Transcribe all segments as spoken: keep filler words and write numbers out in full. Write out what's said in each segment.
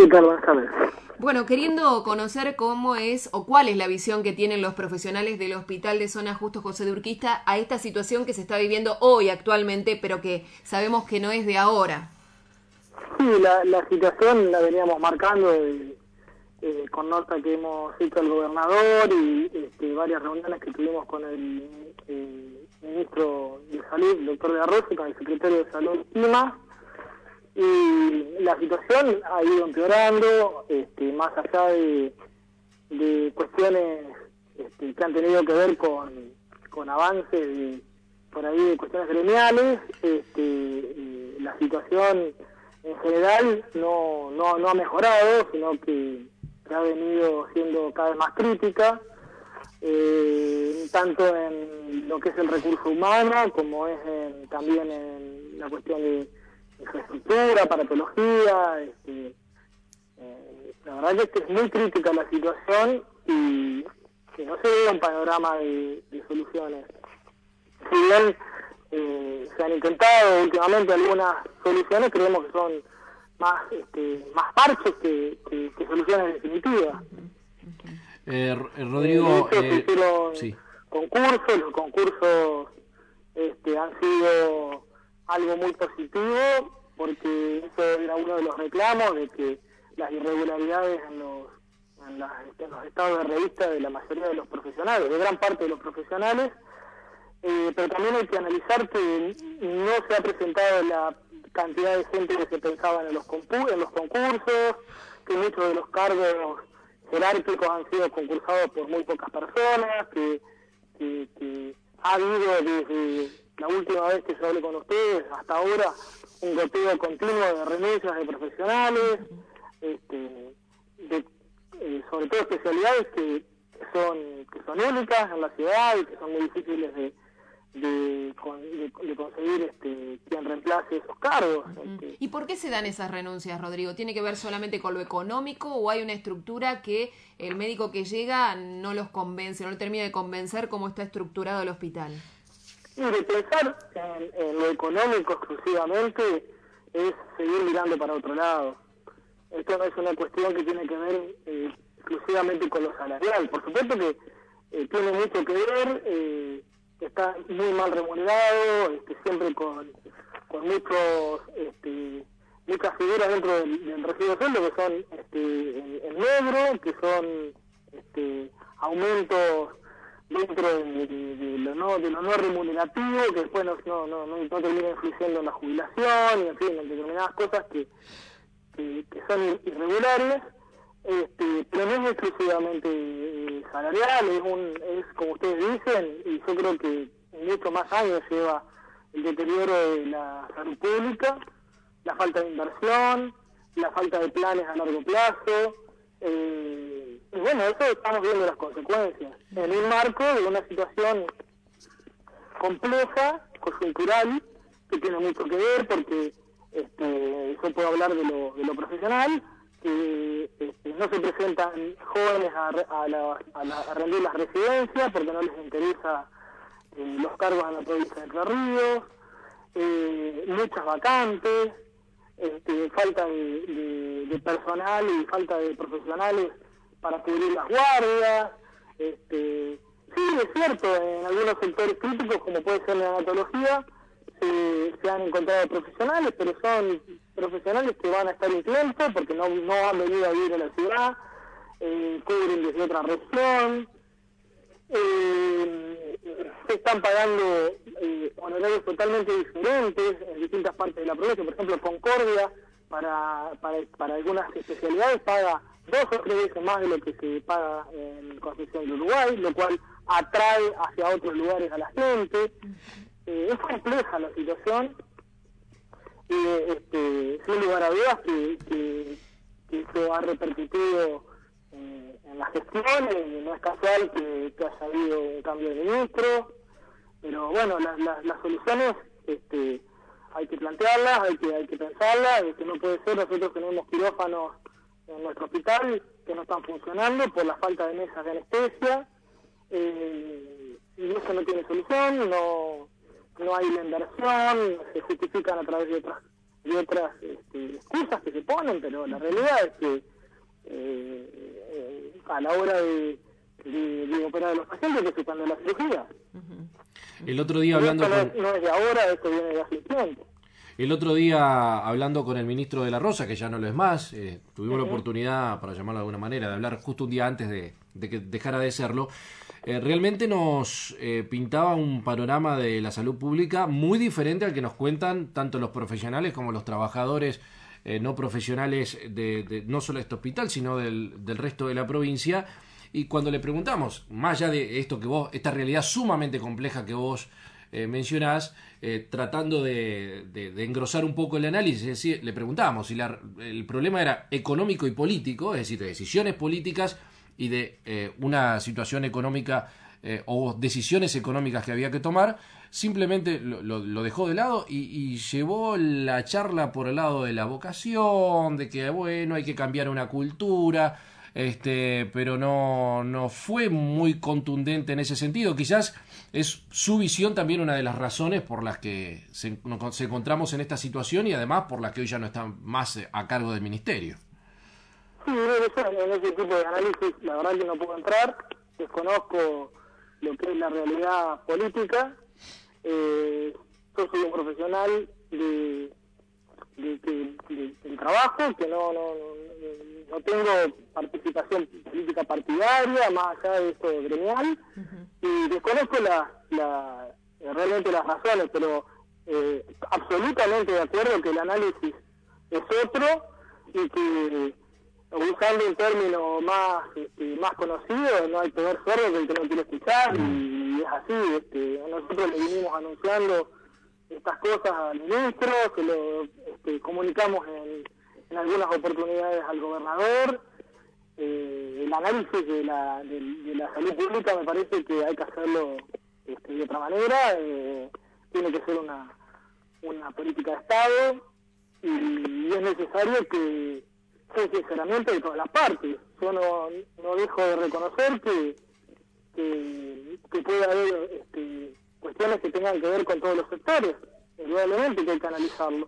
tal? Buenas tardes. Bueno, queriendo conocer cómo es o cuál es la visión que tienen los profesionales del Hospital de Zona Justo José de Urquiza a esta situación que se está viviendo hoy actualmente, pero que sabemos que no es de ahora. Sí, la, la situación la veníamos marcando eh, eh, con nota que hemos hecho al gobernador y este, varias reuniones que tuvimos con el eh, ministro de Salud, el doctor de la Rosa, y con el secretario de Salud, Ima. Y la situación ha ido empeorando, este, más allá de, de cuestiones este, que han tenido que ver con, con avances de, por ahí de cuestiones gremiales. Este, eh, la situación en general no, no, no ha mejorado, sino que ha venido siendo cada vez más crítica, eh, tanto en lo que es el recurso humano como es en, también en la cuestión de infraestructura, aparatología. Este, eh, la verdad es que es muy crítica la situación y que no se ve un panorama de, de soluciones. Si bien eh, se han intentado últimamente algunas soluciones, creemos que son más este, más parches que, que, que soluciones definitivas. Eh, Rodrigo, eh, de hecho, eh, se hicieron sí. concursos, los concursos este, han sido algo muy positivo, porque eso era uno de los reclamos, de que las irregularidades en los, en, las, en los estados de revista de la mayoría de los profesionales, de gran parte de los profesionales, eh, pero también hay que analizar que no se ha presentado la cantidad de gente que se pensaba en los, en los concursos, que muchos de los cargos jerárquicos han sido concursados por muy pocas personas, que, que, que ha habido desde la última vez que yo hablé con ustedes hasta ahora un goteo continuo de renuncias de profesionales, este, de, eh, sobre todo especialidades que, que son que son únicas en la ciudad y que son muy difíciles de De, de, de conseguir este, quien reemplace esos cargos. Este. ¿Y por qué se dan esas renuncias, Rodrigo? ¿Tiene que ver solamente con lo económico o hay una estructura que el médico que llega no los convence, no lo termina de convencer cómo está estructurado el hospital? Mire, pensar en, en lo económico exclusivamente es seguir mirando para otro lado. Esto no es una cuestión que tiene que ver eh, exclusivamente con lo salarial. Por supuesto que eh, tiene mucho que ver, eh, está muy mal remunerado, este, siempre con, con muchos este, muchas figuras dentro del, del recibo de sueldo que son este, en, en negro, que son este, aumentos dentro de, de, de, lo no, de lo no remunerativo, que después no, no, no, no, no termina influyendo en la jubilación, y en fin, en determinadas cosas que, que, que son irregulares. Este, pero no es exclusivamente eh, salarial, es, un, es como ustedes dicen, y yo creo que mucho más años lleva el deterioro de la salud pública, la falta de inversión, la falta de planes a largo plazo, eh, y bueno, eso estamos viendo las consecuencias, en un marco de una situación compleja, coyuntural, que tiene mucho que ver, porque este, yo puedo hablar de lo, de lo profesional, que este, no se presentan jóvenes a, a, la, a, la, a rendir las residencias porque no les interesa eh, los cargos en la provincia de Entre Ríos, eh, muchas vacantes, este, falta de, de, de personal y falta de profesionales para cubrir las guardias. Este, sí, es cierto, en algunos sectores críticos, como puede ser la neonatología, se, se han encontrado profesionales, pero son profesionales que van a estar un tiempo porque no, no han venido a vivir a la ciudad, eh, cubren desde otra región, eh, se están pagando eh, honorarios totalmente diferentes en distintas partes de la provincia. Por ejemplo, Concordia, para, para, para algunas especialidades, paga dos o tres veces más de lo que se paga en Concepción de Uruguay, lo cual atrae hacia otros lugares a la gente. Eh, es compleja la situación. Y este, sin lugar a dudas que, que, que eso ha repercutido eh, en la gestión, y no es casual que, que haya habido un cambio de ministro, pero bueno, las, las, las soluciones este, hay que plantearlas, hay que, hay que pensarlas, que no puede ser. Nosotros tenemos quirófanos en nuestro hospital que no están funcionando por la falta de mesas de anestesia, eh, y eso no tiene solución, no no hay la inversión, se justifican a través de otras y otras este, excusas que se ponen, pero la realidad es que eh, eh, a la hora de, de, de operar a los pacientes que se cuando la cirugía. Uh-huh. El otro día hablando no, con... es, no es de ahora, esto viene de hace tiempo. El otro día hablando con el ministro de la Rosa, que ya no lo es más, eh, tuvimos uh-huh. la oportunidad, para llamarlo de alguna manera, de hablar justo un día antes de, de que dejara de serlo. Eh, realmente nos eh, pintaba un panorama de la salud pública muy diferente al que nos cuentan tanto los profesionales como los trabajadores eh, no profesionales de, de no solo de este hospital, sino del, del resto de la provincia. Y cuando le preguntamos, más allá de esto que vos, esta realidad sumamente compleja que vos eh, mencionás, eh, tratando de, de, de engrosar un poco el análisis, es decir, le preguntábamos si la, el problema era económico y político, es decir, de decisiones políticas y de eh, una situación económica eh, o decisiones económicas que había que tomar, simplemente lo, lo, lo dejó de lado y, y llevó la charla por el lado de la vocación, de que bueno, hay que cambiar una cultura, este, pero no, no fue muy contundente en ese sentido. Quizás es su visión también una de las razones por las que se, nos encontramos en esta situación y además por las que hoy ya no están más a cargo del ministerio. Sí, en ese tipo de análisis la verdad que no puedo entrar, desconozco lo que es la realidad política. Eh, yo soy un profesional de, de, de, de, del trabajo, que no, no, no, no tengo participación política partidaria, más allá de esto gremial, uh-huh. y desconozco la, la, realmente las razones, pero eh, absolutamente de acuerdo que el análisis es otro y que usando un término más este, más conocido, no hay peor sordo que el que no quiere escuchar, y, y es así. Este, nosotros le vinimos anunciando estas cosas al ministro, que lo este, comunicamos en, en algunas oportunidades al gobernador. Eh, el análisis de la, de, de la salud pública me parece que hay que hacerlo este, de otra manera, eh, tiene que ser una, una política de Estado, y, y es necesario que sí, sinceramente de todas las partes. Yo no, no dejo de reconocer que, que, que puede haber este, cuestiones que tengan que ver con todos los sectores, indudablemente que hay que analizarlo,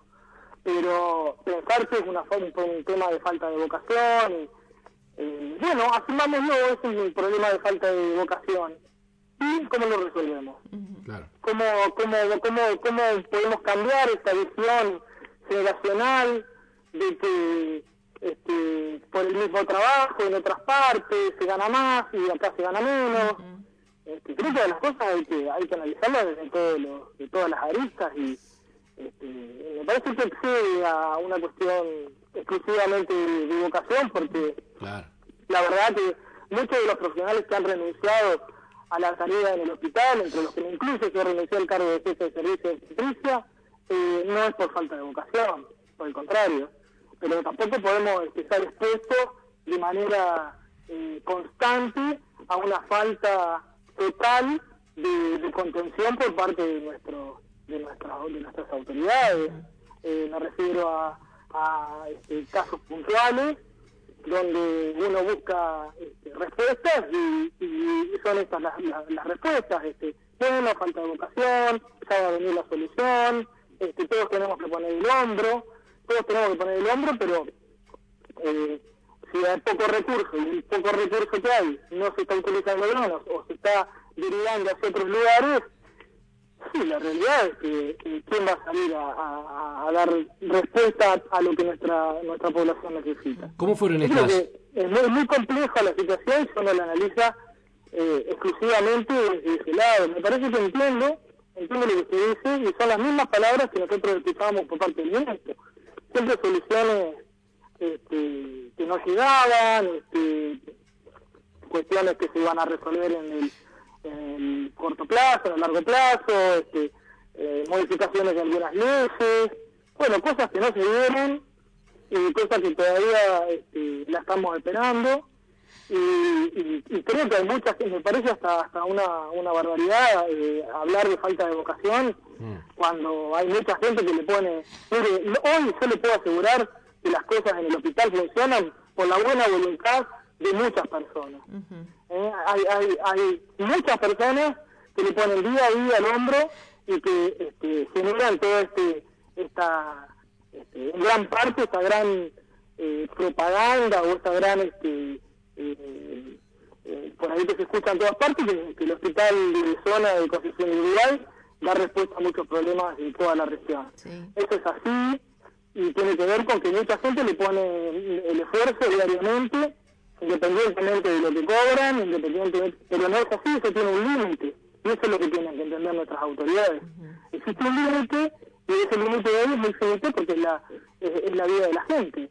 pero pensar que es una, un, un tema de falta de vocación, y, eh, bueno, asumámoslo, ese es un problema de falta de vocación. ¿Y cómo lo resolvemos? Claro. ¿Cómo, cómo, cómo, cómo podemos cambiar esta visión generacional de que Este, por el mismo trabajo en otras partes se gana más y acá se gana menos? Uh-huh. este, creo que las cosas hay que hay que analizarlas desde todos los, de todas las aristas, y este, me parece que excede a una cuestión exclusivamente de, de vocación, porque claro. La verdad que muchos de los profesionales que han renunciado a la tarea en el hospital, entre los que me incluye, yo renuncié al cargo de jefe de servicio de obstetricia, eh, no es por falta de vocación, por el contrario, pero tampoco podemos estar expuestos de manera eh, constante a una falta total de, de contención por parte de nuestro de nuestras de nuestras autoridades. Eh, me refiero a, a este, casos puntuales donde uno busca este, respuestas y, y son estas las, las, las respuestas. Este, bueno, falta de vocación, ya va a venir la solución, este, todos tenemos que poner el hombro. Todos tenemos que poner el hombro, pero eh, si hay poco recurso y el poco recurso que hay no se está utilizando bien o, o se está derivando hacia otros lugares, sí, la realidad es que, que ¿quién va a salir a, a, a dar respuesta a lo que nuestra nuestra población necesita? ¿Cómo fueron Yo estas? creo que es muy, muy compleja la situación si uno la analiza eh, exclusivamente desde ese lado. Me parece que entiendo, entiendo lo que se dice, y son las mismas palabras que nosotros escuchábamos por parte del ministro. Siempre soluciones este, que no llegaban, este, cuestiones que se iban a resolver en el, en el corto plazo, en el largo plazo, este, eh, modificaciones de algunas leyes, bueno, cosas que no se dieron y cosas que todavía este, la estamos esperando, y, y, y creo que hay muchas, me parece hasta hasta una, una barbaridad eh, hablar de falta de vocación cuando hay mucha gente que le pone, mire, hoy yo le puedo asegurar que las cosas en el hospital funcionan por la buena voluntad de muchas personas. Uh-huh. eh, hay, hay, hay muchas personas que le ponen día a día al hombro y que este, generan todo este esta este, en gran parte esta gran eh, propaganda o esta gran este eh, eh, por ahí que se escucha en todas partes, que, que el hospital de zona de Concepción Individual da respuesta a muchos problemas de toda la región. Sí. Eso es así y tiene que ver con que mucha gente le pone el esfuerzo diariamente, independientemente de lo que cobran, independientemente, pero no es así, eso tiene un límite, y eso es lo que tienen que entender nuestras autoridades. Uh-huh. Existe un límite, y ese límite de hoy es muy finito porque es la, es, es la vida de la gente.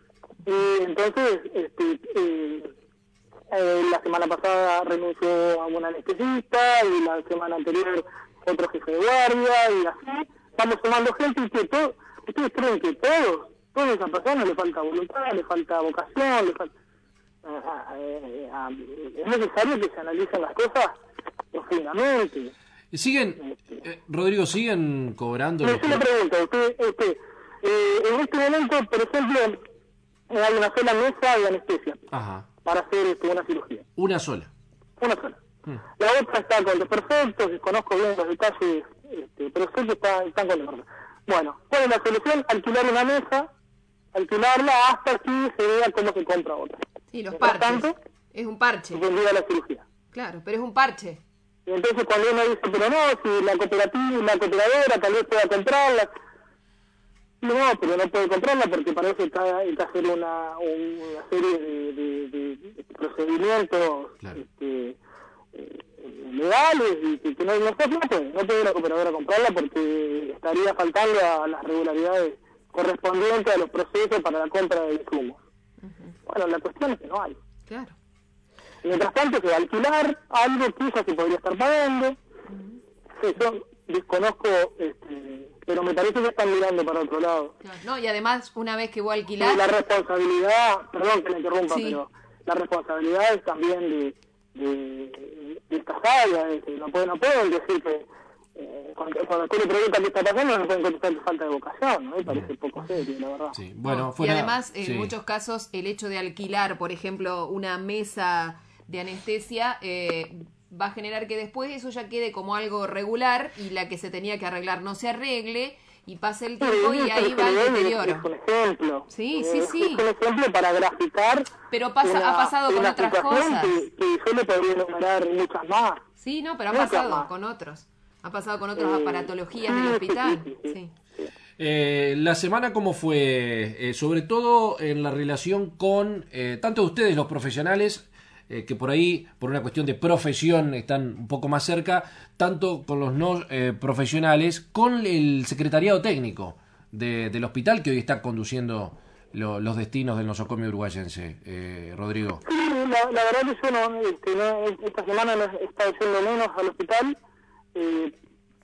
Y entonces, este, eh, eh, la semana pasada renunció a un anestesista, y la semana anterior otro jefe de guardia, y así, estamos sumando gente, y que todo, ustedes creen que todos, todas esas personas le falta voluntad, le falta vocación, le falta... Uh, eh, uh, es necesario que se analicen las cosas profundamente. ¿Siguen, eh, Rodrigo, siguen cobrando? Yo le pregunto, usted, usted eh, en este momento, por ejemplo, hay una sola mesa de anestesia. Ajá. Para hacer este, una cirugía. ¿Una sola? Una sola. Hmm. La otra está con desperfectos, desconozco bien los detalles, este, pero sé que está, están con desperfectos. Bueno, ¿cuál es la solución? Alquilar una mesa, alquilarla hasta que se vea cómo se compra otra. Sí, los parches. Tanto, es un parche. Vendida la cirugía. Claro, pero es un parche. Y entonces cuando uno dice, pero no, si la cooperativa, la cooperadora tal vez pueda comprarla. No, pero no puede comprarla porque para eso está, hay que hacer una, una serie de, de, de, de procedimientos claro. este, eh, legales y que, que no, no, no puede, no puede la cooperadora comprarla porque estaría faltando a las regularidades correspondientes a los procesos para la compra de insumos. Uh-huh. Bueno, la cuestión es que no hay. Claro. Mientras tanto se va a alquilar algo que ya se podría estar pagando. Uh-huh. Eso desconozco, este, pero me parece que están mirando para otro lado. Claro. No, y además, una vez que voy a alquilar... La responsabilidad, perdón que me interrumpa, sí. pero la responsabilidad es también de, de, de estas áreas. No pueden, no pueden decir que eh, cuando, cuando usted le pregunta qué está pasando, no pueden contestar que falta de vocación, ¿no? Me parece poco serio, la verdad. Sí. Bueno, no, fuera, y además, en sí. muchos casos, el hecho de alquilar, por ejemplo, una mesa de anestesia... Eh, va a generar que después eso ya quede como algo regular y la que se tenía que arreglar no se arregle y pase el tiempo sí, y ahí va el deterioro. Es un ejemplo. Sí, sí, sí. Es un ejemplo para graficar. Pero pasa, una, ha pasado con otras cosas. Que, que yo le podría enumerar muchas más. Sí, no, pero ha pasado más. con otros. Ha pasado con otras eh, aparatologías sí, del hospital. Sí. sí, sí. sí. Eh, la semana, ¿cómo fue? Eh, sobre todo en la relación con eh, tanto ustedes, los profesionales, Eh, que por ahí, por una cuestión de profesión, están un poco más cerca, tanto con los no eh, profesionales, con el secretariado técnico de, del hospital que hoy está conduciendo lo, los destinos del nosocomio uruguayense, eh, Rodrigo. Sí, la, la verdad que yo no, este, no, esta semana no he estado yendo menos al hospital, eh,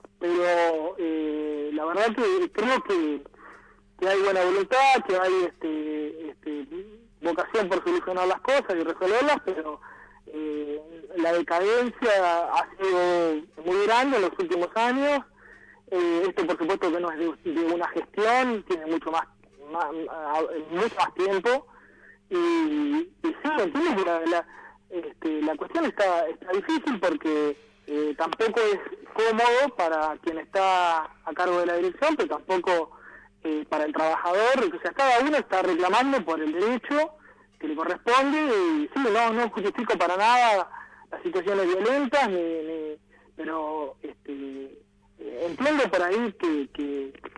pero eh, la verdad que creo que, que hay buena voluntad, que hay este, este vocación por solucionar las cosas y resolverlas, pero eh, la decadencia ha sido muy grande en los últimos años. Eh, esto por supuesto que no es de, de una gestión, tiene mucho más, más mucho más tiempo y, y sí, entiendo que la, la, este, la cuestión está, está difícil porque eh, tampoco es cómodo para quien está a cargo de la dirección, pero tampoco Eh, para el trabajador, o sea, cada uno está reclamando por el derecho que le corresponde y sí, no no justifico para nada las situaciones violentas, ni, ni, pero este, eh, entiendo por ahí que, que,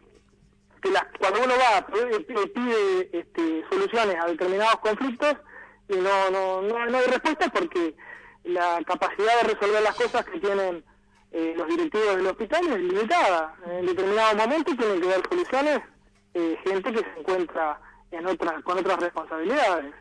que la, cuando uno va pide, pide este, soluciones a determinados conflictos y no, no, no, no hay respuesta porque la capacidad de resolver las cosas que tienen eh, los directivos del hospital es limitada. En determinado momento tienen que dar soluciones eh, gente que se encuentra en otras con otras responsabilidades.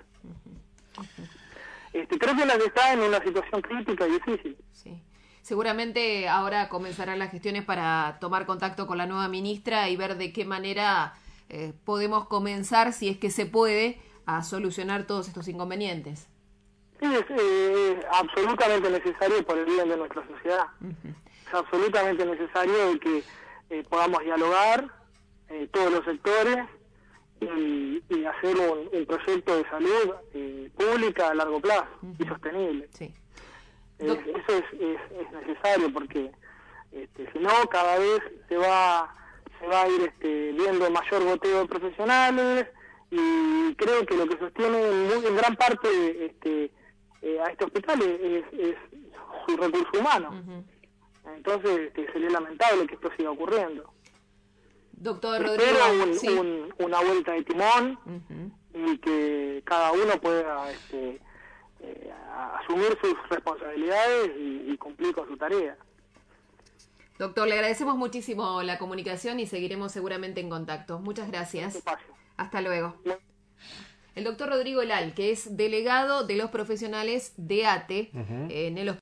Este, creo que la que está en una situación crítica y difícil. Sí. Seguramente ahora comenzarán las gestiones para tomar contacto con la nueva ministra y ver de qué manera eh, podemos comenzar, si es que se puede, a solucionar todos estos inconvenientes. Sí, es eh, absolutamente necesario por el bien de nuestra sociedad. Uh-huh. Es absolutamente necesario que eh, podamos dialogar eh, todos los sectores y, y hacer un, un proyecto de salud eh, pública a largo plazo uh-huh. y sostenible. Sí. Eh, eso es, es, es necesario porque este, si no cada vez se va se va a ir este, viendo mayor goteo de profesionales, y creo que lo que sostiene en, muy, en gran parte este, eh, a este hospital es, es, es su recurso humano. Uh-huh. Entonces este, sería lamentable que esto siga ocurriendo. Doctor Rodrigo, espero un, ¿sí? un, una vuelta de timón, uh-huh, y que cada uno pueda este, eh, asumir sus responsabilidades y, y cumplir con su tarea. Doctor, le agradecemos muchísimo la comunicación y seguiremos seguramente en contacto. Muchas gracias. Hasta luego. El doctor Rodrigo Elal, que es delegado de los profesionales de A T E uh-huh. en el hospital.